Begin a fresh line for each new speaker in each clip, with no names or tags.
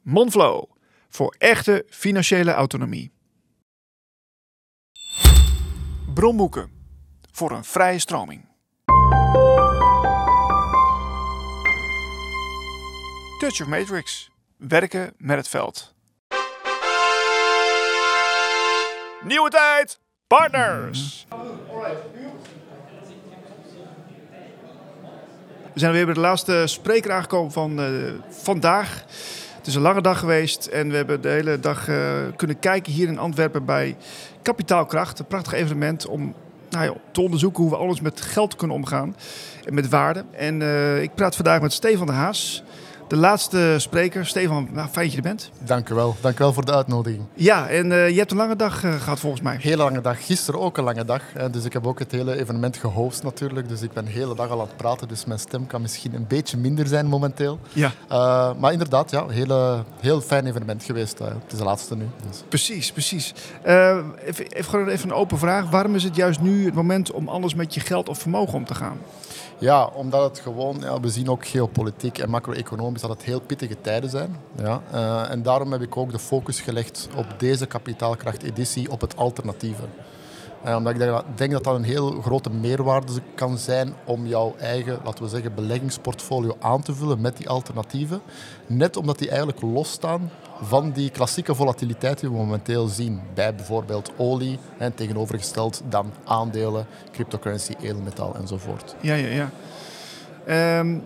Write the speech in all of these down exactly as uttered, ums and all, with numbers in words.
Monflow, voor echte financiële autonomie. Bronboeken, voor een vrije stroming. Touch of Matrix, werken met het veld. Nieuwe tijd, partners! We zijn weer bij de laatste spreker aangekomen van uh, vandaag. Het is een lange dag geweest en we hebben de hele dag uh, kunnen kijken hier in Antwerpen bij Kapitaalkracht. Een prachtig evenement om nou ja, te onderzoeken hoe we alles met geld kunnen omgaan en met waarde. En uh, ik praat vandaag met Stefan de Haas, de laatste spreker. Stefan, nou, fijn dat je er bent.
Dank u wel. Dank u wel voor de uitnodiging.
Ja, en uh, je hebt een lange dag uh, gehad volgens mij.
Hele lange dag. Gisteren ook een lange dag. Hè. Dus ik heb ook het hele evenement gehost natuurlijk. Dus ik ben de hele dag al aan het praten. Dus mijn stem kan misschien een beetje minder zijn momenteel.
Ja.
Uh, maar inderdaad, ja, hele, heel fijn evenement geweest. Uh, het is de laatste nu. Dus.
Precies, precies. Uh, even, even, gewoon even een open vraag. Waarom is het juist nu het moment om anders met je geld of vermogen om te gaan?
Ja, omdat het gewoon, ja, we zien ook geopolitiek en macro-economisch dat het heel pittige tijden zijn. Ja. Uh, en daarom heb ik ook de focus gelegd op deze kapitaalkracht-editie op het alternatieve. Uh, omdat ik denk dat, denk dat dat een heel grote meerwaarde kan zijn om jouw eigen, laten we zeggen, beleggingsportfolio aan te vullen met die alternatieven. Net omdat die eigenlijk losstaan van die klassieke volatiliteit die we momenteel zien. Bij bijvoorbeeld olie, en tegenovergesteld dan aandelen, cryptocurrency, edelmetaal enzovoort.
Ja, ja, ja. Um,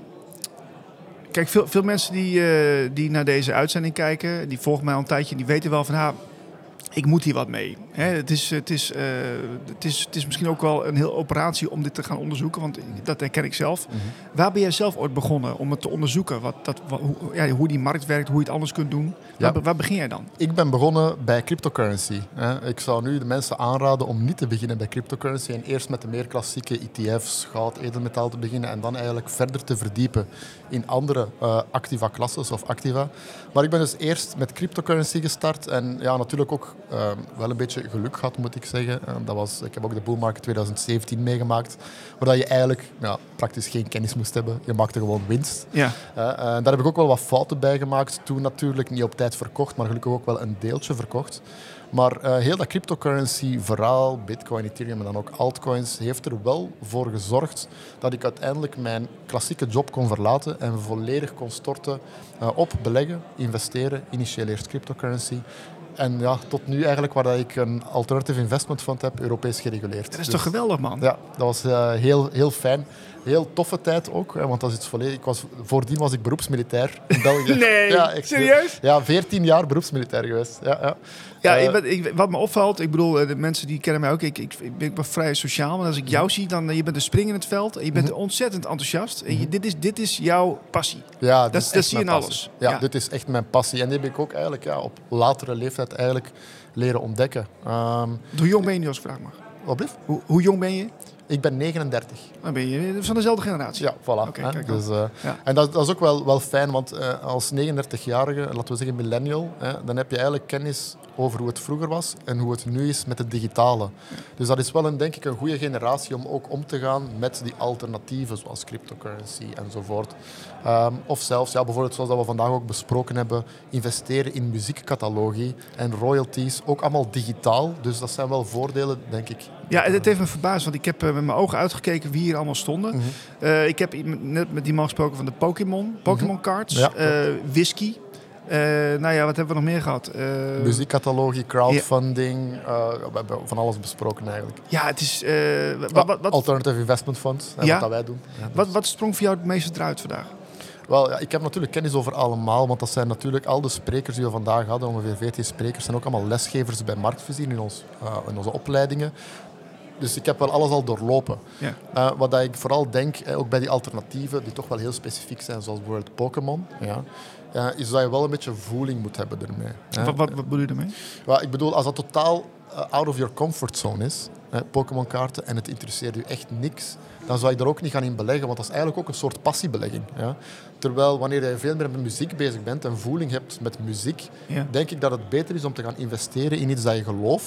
kijk, veel, veel mensen die, uh, die naar deze uitzending kijken, die volgen mij al een tijdje, die weten wel van, ha, ik moet hier wat mee. Hè, het, is, het, is, uh, het, is, het is misschien ook wel een hele operatie om dit te gaan onderzoeken, want dat herken ik zelf. Mm-hmm. Waar ben jij zelf ooit begonnen om het te onderzoeken? Wat, dat, wat, hoe, ja, hoe die markt werkt, hoe je het anders kunt doen? Ja. Waar, waar begin jij dan?
Ik ben begonnen bij cryptocurrency. Hè. Ik zou nu de mensen aanraden om niet te beginnen bij cryptocurrency en eerst met de meer klassieke E T F's, goud, edelmetaal te beginnen en dan eigenlijk verder te verdiepen in andere uh, activa-klasses of activa. Maar ik ben dus eerst met cryptocurrency gestart en ja, natuurlijk ook uh, wel een beetje geluk gehad, moet ik zeggen. Uh, dat was, ik heb ook de bull market twintig zeventien meegemaakt, waar je eigenlijk ja, praktisch geen kennis moest hebben. Je maakte gewoon winst.
Ja.
Uh, uh, daar heb ik ook wel wat fouten bij gemaakt. Toen natuurlijk niet op tijd verkocht, maar gelukkig ook wel een deeltje verkocht. Maar uh, heel dat cryptocurrency-verhaal, bitcoin, ethereum en dan ook altcoins, heeft er wel voor gezorgd dat ik uiteindelijk mijn klassieke job kon verlaten en volledig kon storten uh, op beleggen, investeren, initieel eerst cryptocurrency. En ja, tot nu eigenlijk waar ik een alternative investment fund heb, Europees gereguleerd.
Dat is
dus,
toch geweldig, man?
Ja, dat was uh, heel, heel fijn. Heel toffe tijd ook, hè, want dat is iets volledig. Ik was, voordien was ik beroepsmilitair in België.
Nee,
ja, ik,
serieus?
Ja, veertien jaar beroepsmilitair geweest. Ja, ja.
Ja,
Uh,
ik ben, ik, wat me opvalt, ik bedoel, de mensen die kennen mij ook, ik, ik, ik ben wel vrij sociaal, maar als ik jou zie, dan je bent een spring in het veld en je bent mm-hmm. ontzettend enthousiast. En je, dit, is, dit is jouw passie.
Ja,
dat, dat zie je in alles.
Ja,
ja,
dit is echt mijn passie. En die heb ik ook eigenlijk ja, op latere leeftijd eigenlijk leren ontdekken. Um,
hoe jong ben je nu, als ik vraag mag?
Wat
hoe, hoe jong ben je?
Ik ben negenendertig.
Dan ben je van dezelfde generatie?
Ja, voilà.
Okay,
hè, dus, uh,
ja.
En dat, dat is ook wel, wel fijn, want uh, als negenendertigjarige, laten we zeggen millennial, hè, dan heb je eigenlijk kennis over hoe het vroeger was en hoe het nu is met het digitale. Ja. Dus dat is wel een, denk ik, een goede generatie om ook om te gaan met die alternatieven, zoals cryptocurrency enzovoort. Um, of zelfs, ja, bijvoorbeeld zoals dat we vandaag ook besproken hebben, investeren in muziekcatalogie en royalties, ook allemaal digitaal. Dus dat zijn wel voordelen, denk ik.
Ja, het heeft me verbaasd, want ik heb uh, met mijn ogen uitgekeken wie hier allemaal stonden. Mm-hmm. Uh, ik heb net met die man gesproken van de Pokémon, Pokémon cards, ja, uh, whisky. Uh, nou ja, wat hebben we nog meer gehad? Uh,
Muziekcatalogie, crowdfunding, ja. uh, we hebben van alles besproken eigenlijk.
Ja, het is... Uh, wat, wat, wat,
Alternative investment funds, ja? Wat dat wij doen. Ja, dus.
wat, wat sprong voor jou het meeste eruit vandaag?
Wel, ja, ik heb natuurlijk kennis over allemaal, want dat zijn natuurlijk al de sprekers die we vandaag hadden, ongeveer veertien sprekers, zijn ook allemaal lesgevers bij Marktvisie in, ons, uh, in onze opleidingen. Dus ik heb wel alles al doorlopen. Ja. Uh, wat ik vooral denk, eh, ook bij die alternatieven, die toch wel heel specifiek zijn, zoals bijvoorbeeld Pokémon, ja, uh, is dat je wel een beetje voeling moet hebben ermee.
Wat, wat, wat bedoel je ermee?
Well, ik bedoel, als dat totaal uh, out of your comfort zone is, eh, Pokémon-kaarten, en het interesseert je echt niks, dan zou je er ook niet gaan in beleggen, want dat is eigenlijk ook een soort passiebelegging. Ja. Terwijl wanneer je veel meer met muziek bezig bent en voeling hebt met muziek, ja. denk ik dat het beter is om te gaan investeren in iets dat je gelooft,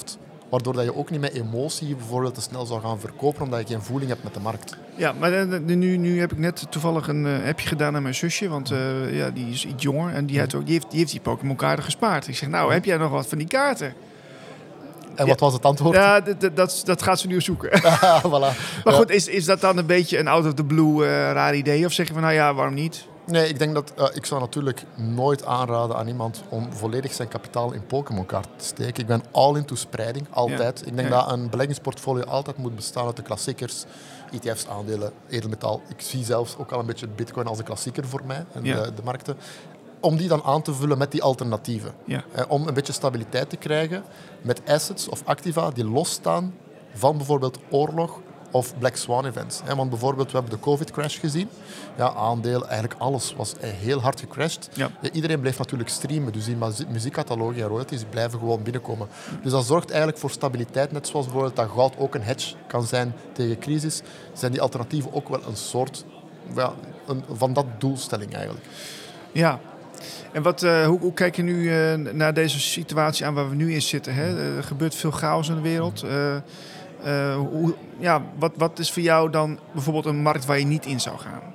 waardoor dat je ook niet met emotie bijvoorbeeld te snel zou gaan verkopen, omdat je geen voeling hebt met de markt.
Ja, maar uh, nu, nu heb ik net toevallig een uh, appje gedaan aan mijn zusje, want uh, ja, die is iets jonger en die, had ook, die, heeft, die heeft die Pokémon-kaarten gespaard. Ik zeg, nou, heb jij nog wat van die kaarten?
En wat ja. was het antwoord?
Ja, d- d- dat, dat gaat ze nu zoeken.
voilà.
Maar goed, is, is dat dan een beetje een out of the blue uh, raar idee? Of zeg je van, nou ja, waarom niet?
Nee, ik denk dat uh, ik zou natuurlijk nooit aanraden aan iemand om volledig zijn kapitaal in Pokémon-kaarten te steken. Ik ben all into spreiding, altijd. Ja. Ik denk ja. dat een beleggingsportfolio altijd moet bestaan uit de klassiekers, E T F's, aandelen, edelmetaal. Ik zie zelfs ook al een beetje Bitcoin als een klassieker voor mij en ja. de, de markten. Om die dan aan te vullen met die alternatieven.
Ja.
Eh, om een beetje stabiliteit te krijgen met assets of activa die losstaan van bijvoorbeeld oorlog of Black Swan events. Eh, want bijvoorbeeld, we hebben de COVID-crash gezien. Ja, aandelen, eigenlijk alles was eh, heel hard gecrashed.
Ja.
Eh, iedereen bleef natuurlijk streamen, dus die muziekcatalogen en royalties die blijven gewoon binnenkomen. Dus dat zorgt eigenlijk voor stabiliteit, net zoals bijvoorbeeld dat goud ook een hedge kan zijn tegen crisis. Zijn die alternatieven ook wel een soort ja, een, van dat doelstelling eigenlijk.
Ja. En wat, uh, hoe, hoe kijk je nu uh, naar deze situatie aan waar we nu in zitten? Hè? Uh, er gebeurt veel chaos in de wereld. Uh, uh, hoe, ja, wat, wat is voor jou dan bijvoorbeeld een markt waar je niet in zou gaan?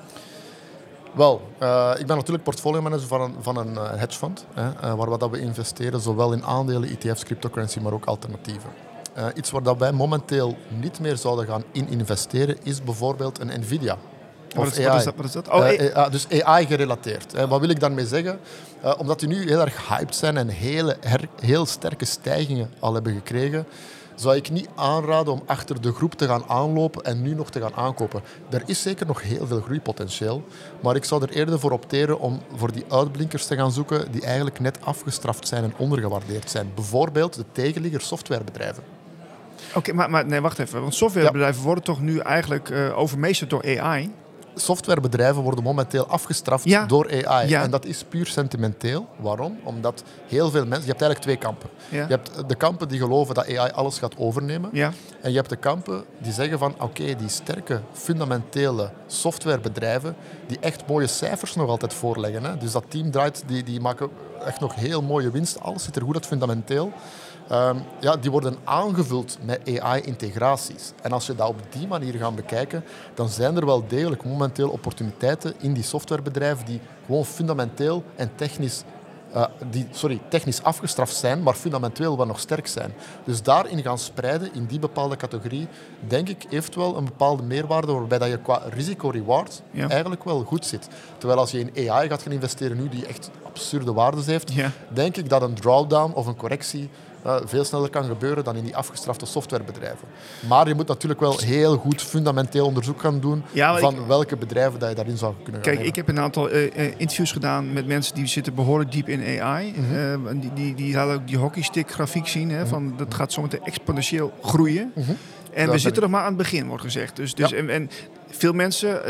Wel, uh, ik ben natuurlijk portfolio-manager van een, van een uh, hedgefund, hè, uh, waar we, dat we investeren, zowel in aandelen, E T F's, cryptocurrency, maar ook alternatieven. Uh, iets waar dat wij momenteel niet meer zouden gaan in investeren, is bijvoorbeeld een Nvidia.
Wat is, wat is dat? Wat is dat? Oh,
uh, uh, dus A I gerelateerd. Uh, wat wil ik daarmee zeggen? Uh, omdat die nu heel erg hyped zijn en hele, her, heel sterke stijgingen al hebben gekregen, zou ik niet aanraden om achter de groep te gaan aanlopen en nu nog te gaan aankopen. Er is zeker nog heel veel groeipotentieel, maar ik zou er eerder voor opteren om voor die uitblinkers te gaan zoeken die eigenlijk net afgestraft zijn en ondergewaardeerd zijn. Bijvoorbeeld de tegenligger softwarebedrijven.
Oké, okay, maar, maar nee, wacht even. Want softwarebedrijven ja. worden toch nu eigenlijk uh, overmeesterd door A I?
Softwarebedrijven worden momenteel afgestraft
ja.
door A I.
Ja.
En dat is puur sentimenteel. Waarom? Omdat heel veel mensen... Je hebt eigenlijk twee kampen.
Ja.
Je hebt de kampen die geloven dat A I alles gaat overnemen.
Ja.
En je hebt de kampen die zeggen van... Oké, okay, die sterke, fundamentele softwarebedrijven die echt mooie cijfers nog altijd voorleggen. Hè? Dus dat team draait, die, die maken echt nog heel mooie winst. Alles zit er goed uit fundamenteel. Um, ja, die worden aangevuld met A I-integraties. En als je dat op die manier gaat bekijken, dan zijn er wel degelijk momenteel opportuniteiten in die softwarebedrijven die gewoon fundamenteel en technisch, uh, die, sorry, technisch afgestraft zijn, maar fundamenteel wel nog sterk zijn. Dus daarin gaan spreiden, in die bepaalde categorie, denk ik, heeft wel een bepaalde meerwaarde waarbij dat je qua risico-reward ja. eigenlijk wel goed zit. Terwijl als je in A I gaat gaan investeren nu, die echt absurde waardes heeft, ja. denk ik dat een drawdown of een correctie Uh, veel sneller kan gebeuren dan in die afgestrafte softwarebedrijven. Maar je moet natuurlijk wel heel goed fundamenteel onderzoek gaan doen ja, van ik, welke bedrijven dat je daarin zou kunnen gaan
Kijk,
nemen.
Ik heb een aantal uh, interviews gedaan met mensen die zitten behoorlijk diep in A I. Mm-hmm. Uh, die, die, die hadden ook die hockeystick grafiek zien. Hè, mm-hmm. van, dat gaat zometeen exponentieel groeien. Mm-hmm. En dat we zitten ik. nog maar aan het begin, wordt gezegd. Dus, dus, ja. en, en veel mensen...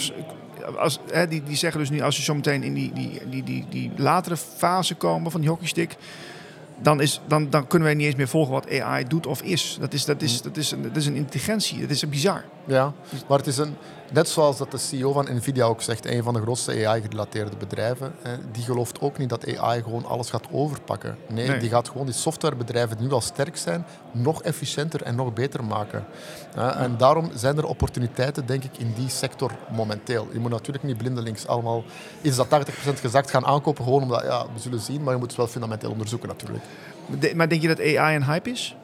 Uh, Als, hè, die, die zeggen dus nu, als je zo meteen in die, die, die, die, die latere fase komen van die hockeystick, dan, is, dan, dan kunnen wij niet eens meer volgen wat A I doet of is. Dat is, dat is, dat is, een, dat is een intelligentie. Dat is bizar.
Ja, maar het is een, net zoals dat de C E O van Nvidia ook zegt, een van de grootste A I-gerelateerde bedrijven, die gelooft ook niet dat A I gewoon alles gaat overpakken. Nee, nee. die gaat gewoon die softwarebedrijven die nu al sterk zijn, nog efficiënter en nog beter maken. Ja, en daarom zijn er opportuniteiten, denk ik, in die sector momenteel. Je moet natuurlijk niet blindelings allemaal iets dat tachtig procent gezakt gaan aankopen, gewoon omdat, ja, we zullen zien, maar je moet het wel fundamenteel onderzoeken natuurlijk.
De, maar denk je dat A I een hype is?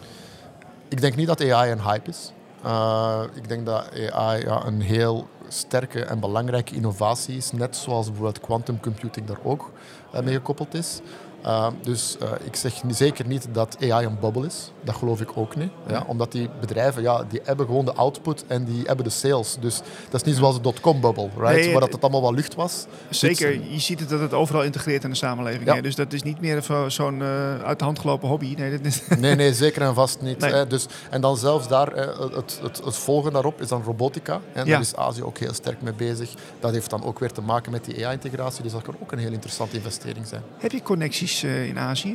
Ik denk niet dat A I een hype is. Uh, ik denk dat A I ja, een heel sterke en belangrijke innovatie is, net zoals bijvoorbeeld quantum computing daar ook uh, mee gekoppeld is. Uh, dus uh, ik zeg zeker niet dat A I een bubble is. Dat geloof ik ook niet. Ja? Omdat die bedrijven, ja, die hebben gewoon de output en die hebben de sales. Dus dat is niet zoals de dot-com-bubble, right? Nee, waar dat het allemaal wel lucht was.
Zeker, dus, je ziet het dat het overal integreert in de samenleving. Ja. Dus dat is niet meer zo'n uh, uit de hand gelopen hobby. Nee, dat is
nee, nee, zeker en vast niet. Nee. Hè? Dus, en dan zelfs daar, het, het, het, het volgende daarop is dan robotica. En ja. Daar is Azië ook heel sterk mee bezig. Dat heeft dan ook weer te maken met die A I-integratie. Dus dat kan ook een heel interessante investering zijn.
Heb je connecties in Azië?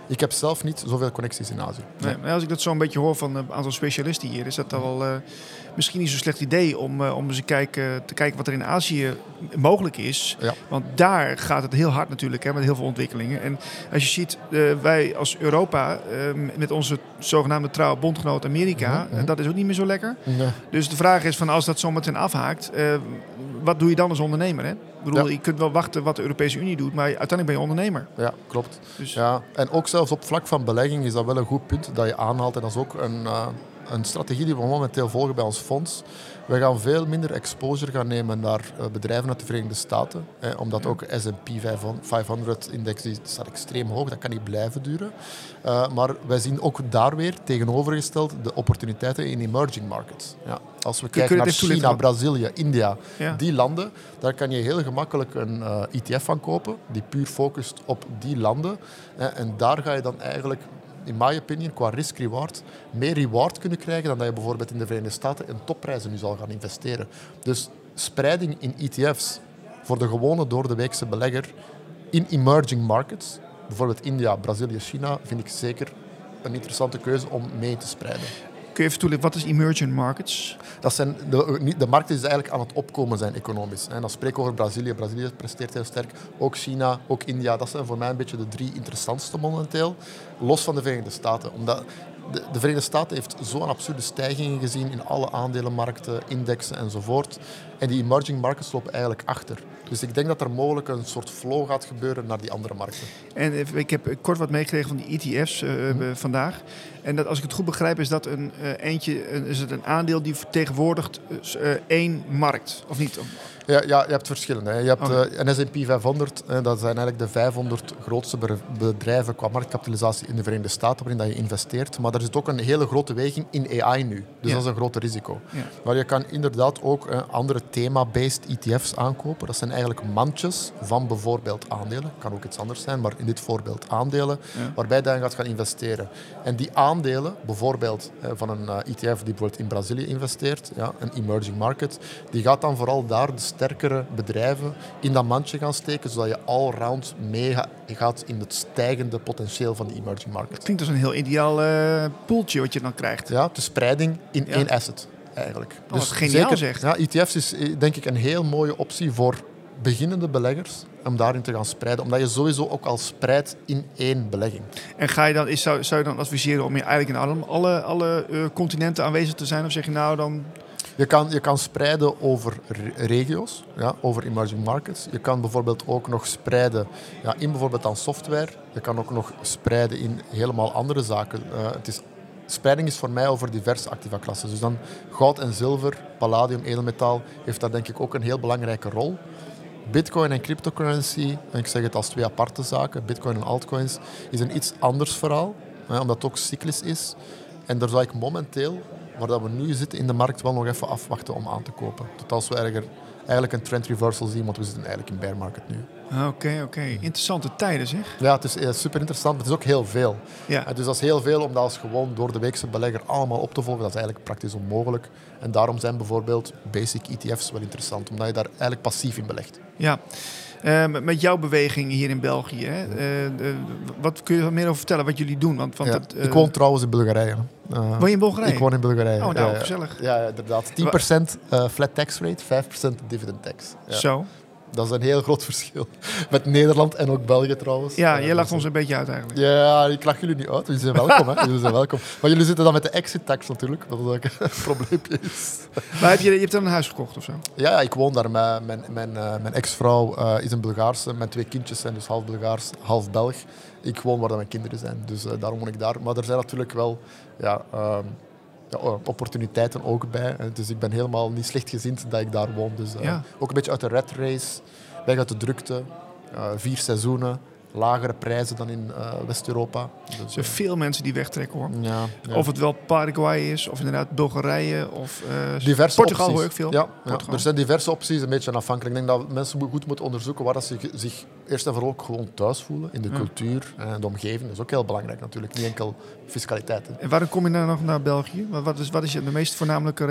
Ik heb zelf niet zoveel connecties in Azië.
Nee. Nee, als ik dat zo een beetje hoor van een aantal specialisten hier, is dat dan wel uh, misschien niet zo'n slecht idee om, uh, om eens te kijken, te kijken wat er in Azië mogelijk is.
Ja.
Want daar gaat het heel hard natuurlijk, hè, met heel veel ontwikkelingen. En als je ziet, uh, wij als Europa, uh, met onze zogenaamde trouwe bondgenoot Amerika,
Mm-hmm.
dat is ook niet meer zo lekker.
Nee.
Dus de vraag is van als dat zometeen afhaakt, uh, wat doe je dan als ondernemer? Hè? Ik bedoel,
Ja.
je kunt wel wachten wat de Europese Unie doet, maar uiteindelijk ben je ondernemer.
Ja, klopt.
Dus,
Ja, en ook zelfs op vlak van belegging is dat wel een goed punt dat je aanhaalt. En dat is ook een, uh, een strategie die we momenteel volgen bij ons fonds. We gaan veel minder exposure gaan nemen naar uh, bedrijven uit de Verenigde Staten. Hè, omdat
Ja.
ook S en P vijfhonderd-index die staat extreem hoog. Dat kan niet blijven duren. Uh, maar wij zien ook daar weer tegenovergesteld de opportuniteiten in emerging markets. Ja. Als we
Kun-
kijken
kun je
naar
dit toelichten?
China, Brazilië, India,
Ja.
die landen, daar kan je heel gemakkelijk een uh, E T F van kopen die puur focust op die landen. Hè, en daar ga je dan eigenlijk, in my opinion, qua risk-reward, meer reward kunnen krijgen dan dat je bijvoorbeeld in de Verenigde Staten in topprijzen nu zal gaan investeren. Dus spreiding in E T F's voor de gewone doordeweekse belegger in emerging markets, bijvoorbeeld India, Brazilië, China, vind ik zeker een interessante keuze om mee te spreiden.
Kun je even toelichten, wat is emerging markets?
Dat zijn de, de markt is eigenlijk aan het opkomen zijn economisch. En dan spreek ik over Brazilië. Brazilië presteert heel sterk. Ook China, ook India. Dat zijn voor mij een beetje de drie interessantste momenteel. Los van de Verenigde Staten. Omdat de, de Verenigde Staten heeft zo'n absurde stijgingen gezien in alle aandelenmarkten, indexen enzovoort. En die emerging markets lopen eigenlijk achter. Dus ik denk dat er mogelijk een soort flow gaat gebeuren naar die andere markten.
En ik heb kort wat meegekregen van die E T F's uh, mm. vandaag. En dat, als ik het goed begrijp, is dat een uh, eentje, een, is het een aandeel die vertegenwoordigt uh, één markt, of niet?
Ja, ja, je hebt verschillen. Hè. Je hebt
okay.
uh, een S en P vijfhonderd, hè, dat zijn eigenlijk de vijfhonderd grootste bedrijven qua marktkapitalisatie in de Verenigde Staten waarin dat je investeert. Maar er zit ook een hele grote weging in A I nu. Dus ja. dat is een groot risico. Ja. Maar je kan inderdaad ook uh, andere thema-based E T F's aankopen. Dat zijn eigenlijk mandjes van bijvoorbeeld aandelen. Kan ook iets anders zijn, maar in dit voorbeeld aandelen. Ja. Waarbij je dan gaat gaan investeren. En die aandelen, bijvoorbeeld uh, van een uh, E T F die bijvoorbeeld in Brazilië investeert, ja, een emerging market, die gaat dan vooral daar de sterkere bedrijven in dat mandje gaan steken, zodat je all-round meegaat in het stijgende potentieel van die emerging market.
Het klinkt als een heel ideaal uh, poeltje wat je dan krijgt.
Ja, de spreiding in ja. één asset eigenlijk.
Oh, dus geniaal zeker, zeg.
Ja, E T F's is denk ik een heel mooie optie voor beginnende beleggers om daarin te gaan spreiden. Omdat je sowieso ook al spreidt in één belegging.
En ga je dan, is, zou, zou je dan adviseren om je eigenlijk in alle, alle uh, continenten aanwezig te zijn? Of zeg je nou dan...
Je kan, je kan spreiden over regio's, ja, over emerging markets. Je kan bijvoorbeeld ook nog spreiden ja, in bijvoorbeeld aan software. Je kan ook nog spreiden in helemaal andere zaken. Uh, het is, spreiding is voor mij over diverse activa klassen. Dus dan goud en zilver, palladium, edelmetaal, heeft daar denk ik ook een heel belangrijke rol. Bitcoin en cryptocurrency, en ik zeg het als twee aparte zaken, Bitcoin en altcoins, is een iets anders verhaal, hè, omdat het ook cyclisch is. En daar zou ik momenteel, waar dat we nu zitten in de markt, wel nog even afwachten om aan te kopen. Tot als we erger, eigenlijk een trend reversal zien, want we zitten eigenlijk in bear market nu.
Oké, okay, oké. Okay. Interessante tijden zeg.
Ja, het is uh, super interessant, maar het is ook heel veel.
Ja.
Uh, dus dat is heel veel om dat als gewoon door de weekse belegger allemaal op te volgen. Dat is eigenlijk praktisch onmogelijk. En daarom zijn bijvoorbeeld basic E T F's wel interessant, omdat je daar eigenlijk passief in belegt.
Ja. Uh, met jouw beweging hier in België, hè? Uh, uh, wat kun je er meer over vertellen wat jullie doen? Want, want
ja,
het, uh...
Ik woon trouwens in Bulgarije. Uh,
woon je in Bulgarije?
Ik woon in Bulgarije.
Oh, nou,
ja,
gezellig.
Ja, ja, inderdaad. tien procent uh, flat tax rate, vijf procent dividend tax. Ja.
Zo.
Dat is een heel groot verschil. Met Nederland en ook België trouwens.
Ja, jij lacht ons een beetje uit eigenlijk.
Ja, ik lach jullie niet uit. Jullie zijn welkom. Hè. Jullie zijn welkom. Maar jullie zitten dan met de exit tax natuurlijk. Dat is ook een probleempje is.
Maar heb je, je hebt dan een huis gekocht of zo?
Ja, ik woon daar. Mijn, mijn, mijn, uh, mijn ex-vrouw uh, is een Bulgaarse. Mijn twee kindjes zijn dus half Bulgaars, half Belg. Ik woon waar mijn kinderen zijn. Dus uh, daarom woon ik daar. Maar er zijn natuurlijk wel... Ja, um, Ja, opportuniteiten ook bij. Dus ik ben helemaal niet slechtgezind dat ik daar woon. Dus, uh,
ja.
Ook een beetje uit de rat race, weg uit de drukte, uh, vier seizoenen, lagere prijzen dan in uh, West-Europa. Dus,
er zijn veel mensen die wegtrekken hoor.
Ja, ja.
Of het wel Paraguay is, of inderdaad Bulgarije, of uh,
diverse
Portugal
opties.
hoor ik veel.
Ja, ja, er zijn diverse opties, een beetje afhankelijk. Ik denk dat mensen goed moeten onderzoeken waar dat ze zich eerst en vooral ook gewoon thuis voelen. In de ja. cultuur en de omgeving. Dat is ook heel belangrijk natuurlijk, niet enkel fiscaliteit. Hè.
En waarom kom je nou nog naar België? Wat is, wat is de meest voornamelijke reden?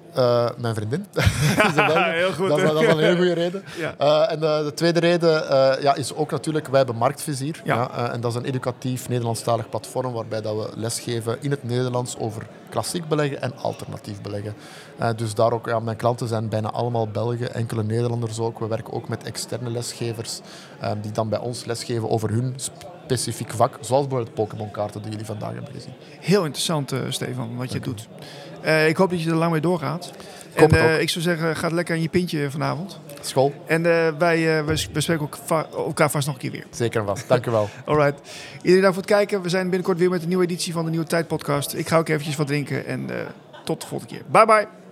Uh, mijn vriendin.
Ja, heel goed.
Dat is, dat is een hele goede reden.
Ja.
Uh, en de, de tweede reden uh, ja, is ook natuurlijk, wij hebben Marktvizier.
Ja.
Ja, uh, en dat is een educatief Nederlandstalig platform waarbij dat we lesgeven in het Nederlands over klassiek beleggen en alternatief beleggen. Uh, dus daar ook, ja, mijn klanten zijn bijna allemaal Belgen, enkele Nederlanders ook. We werken ook met externe lesgevers uh, die dan bij ons lesgeven over hun specifiek vak, zoals bijvoorbeeld Pokémon-kaarten die jullie vandaag hebben gezien.
Heel interessant, uh, Stefan, wat je doet. Uh, ik hoop dat je er lang mee doorgaat.
Ik,
en, uh, ik zou zeggen, ga lekker aan je pintje vanavond.
School.
En uh, wij uh, we spreken elkaar vast nog een keer weer.
Zeker en vast. Dank u wel.
Alright. Iedereen dank voor het kijken. We zijn binnenkort weer met een nieuwe editie van de Nieuwe Tijd podcast. Ik ga ook eventjes wat drinken en uh, tot de volgende keer. Bye bye.